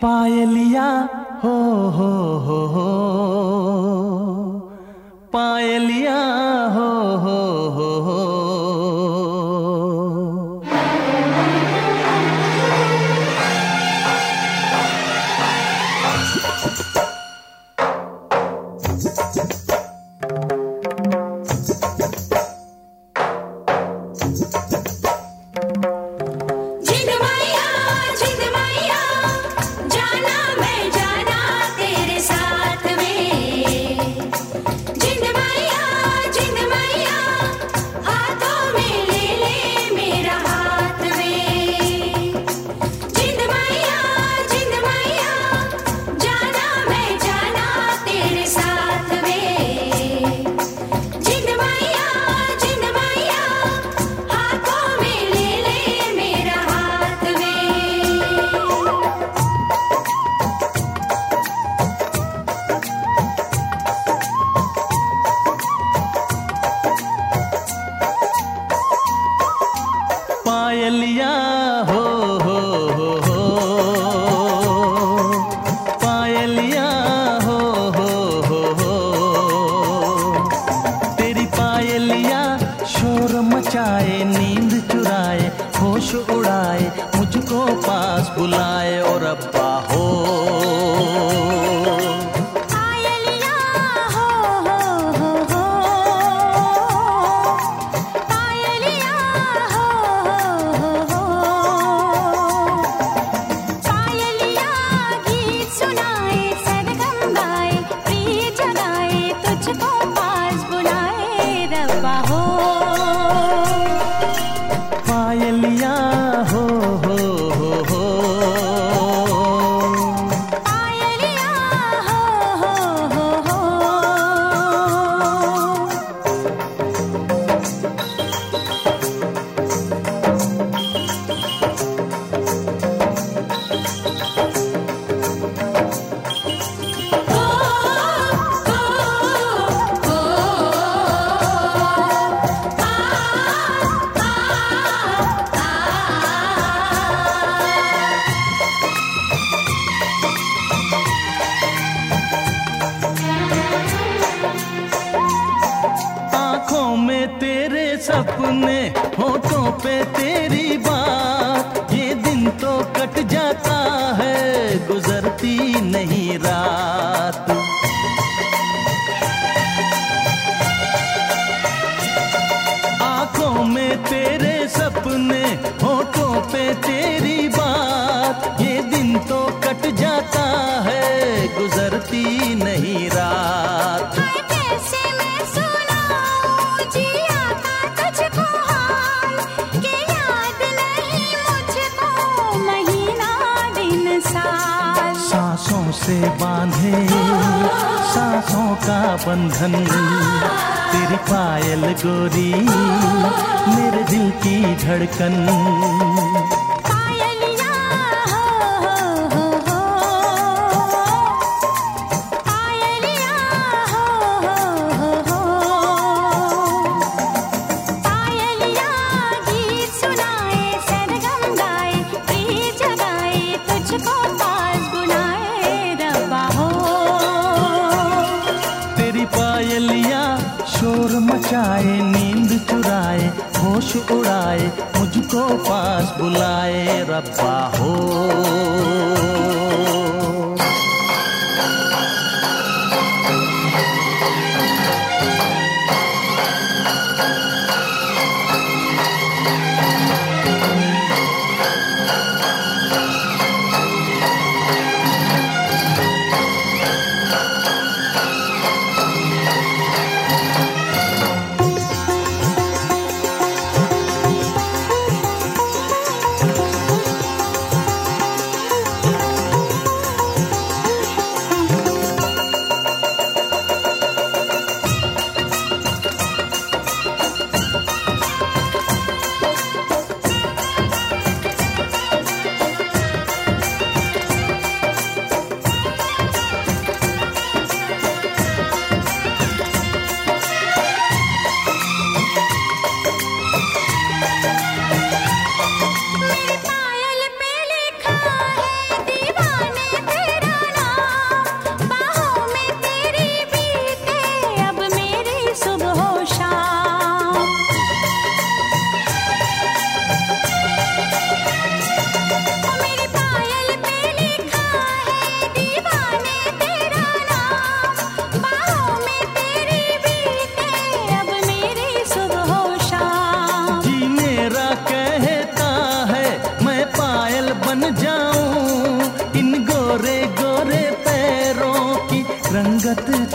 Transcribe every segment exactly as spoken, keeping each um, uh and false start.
पायलिया हो हो हो हो पायलिया हो हो हो हो पायलिया हो हो हो हो पायलिया हो हो हो हो तेरी पायलिया शोर मचाए, नींद चुराए, होश उड़ाए, मुझको पास बुलाए और अब्बा हो। पायलिया हो हो हो हो पायलिया हो हो हो हो आँखों में तेरे सपने, होठों पे तेरी बात, ये दिन तो कट जाता है, गुजरती नहीं रात। आँखों में तेरे सपने, होठों पे तेरी बात, ये दिन तो कट जाता है, गुजरती नहीं रात। सांसों से बांधे सांसों का बंधन, तेरी पायल गोरी मेरे दिल की धड़कन। पायलिया हो हो हो पायलिया हो हो हो पायलिया गीत सुनाए, सरगम गाए, प्रीत जगाए, तुझको पास बुलाए रब्बा हो। तेरी पायलिया शोर मचाए, नींद चुराए, होश उड़ाए, मुझको पास बुलाए रब्बा हो।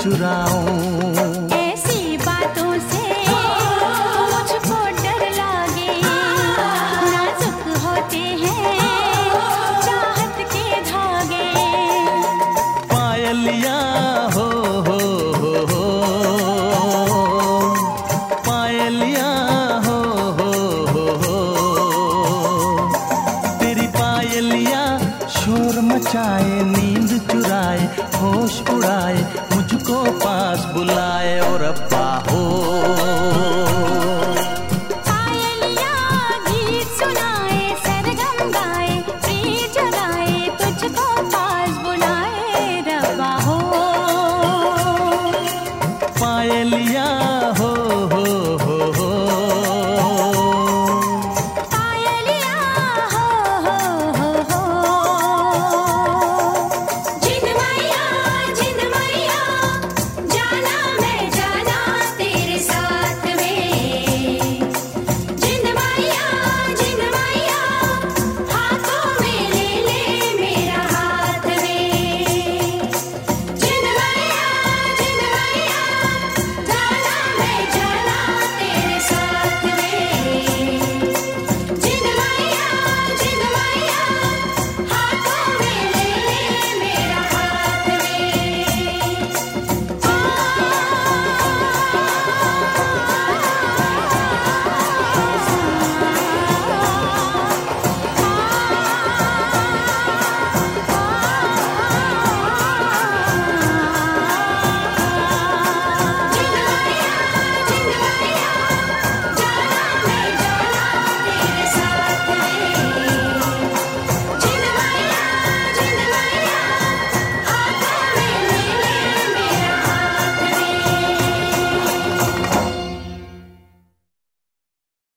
चुराऊं। ऐसी बातों से मुझको डर लागे, नाजुक होते हैं चाहत के धागे। पायलिया हो हो हो हो, पायलिया हो हो हो हो, तेरी पायलिया शोर मचाए, नींद चुराए, होश उड़ाए, मुझको पास बुलाए। और रब्बा हो